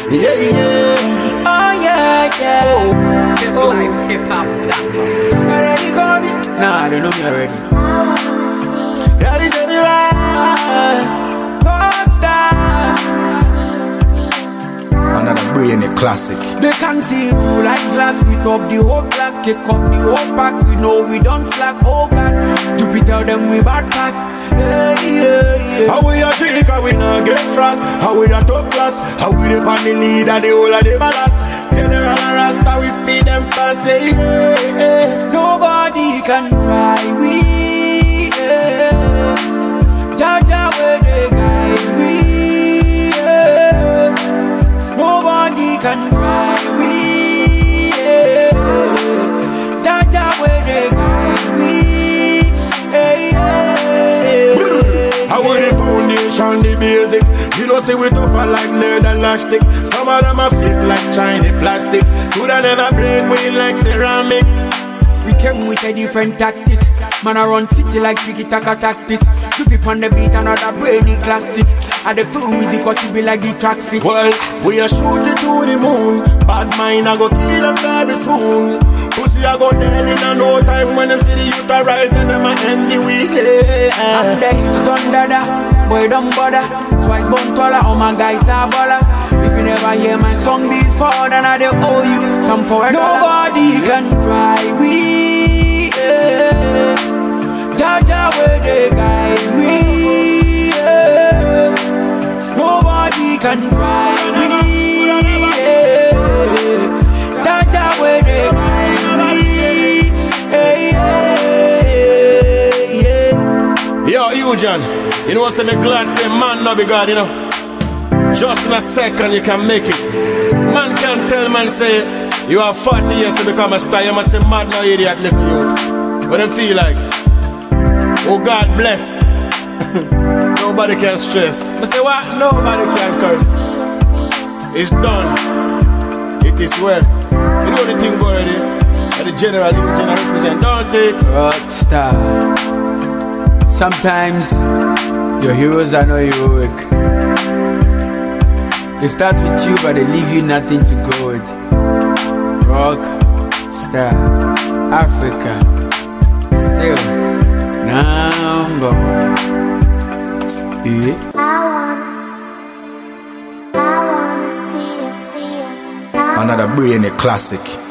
Yeah, yeah. Oh, yeah, yeah. Oh, life hiphop.com. Already call me? Nah, I don't know me already. Daddy, daddy, right. Rockstar. Another brainy classic. They can see through like glass. We top the whole class, kick up the whole pack. We know we don't slack. Oh God, Jupiter them we bad pass. Hey, yeah, yeah. How we a drink, how we not get frost. How we a top class. How we the pan the lead and the whole of the ballast. General and Rasta, we speed them fast. Hey, hey, hey. Nobody can try we. Yeah. Jaja where they guide we. Yeah. Nobody can try we. Yeah. Jaja where they guide we. Hey, yeah. How we the foundation, the basic. You know, say we tougher like lead and elastic. Some of them are fake like Chinese plastic. Coulda never break we like ceramic. We came with a different tactics. Man, I run city like tiki-taka tactics. You be on the beat, another brainy classic. I the flow with the cause you be like the track fit. Well, we are shooting to the moon. Bad mind, I go kill them very soon. Pussy, I go dead in a no time. When them see the youth a rise and them a envy we. And the hits done dada, boy don't bother. Twice bone taller, all my guys are ballers. If you never hear my song before, then I don't owe you. Come forward. Nobody can try we. Yeah. Jaja where they guide we. Yeah. Nobody can try we. Yeah. Jaja where they guide we. Hey, yeah, yeah. Yo, Eugen, you know what's me glad say man no be God, you know. Just in a second you can make it. Man can tell man say you have 40 years to become a star. You must say mad no idiot little youth. What them feel like? Oh God bless. Nobody can stress. I say what? Nobody can curse. It's done. It is well. You know the thing already. The general Eugen represent, don't it? Rockstar. Sometimes your heroes are not heroic. They start with you, but they leave you nothing to go with. Rockstar, Africa, still number one. Yeah. I wanna see you. Another brainy classic.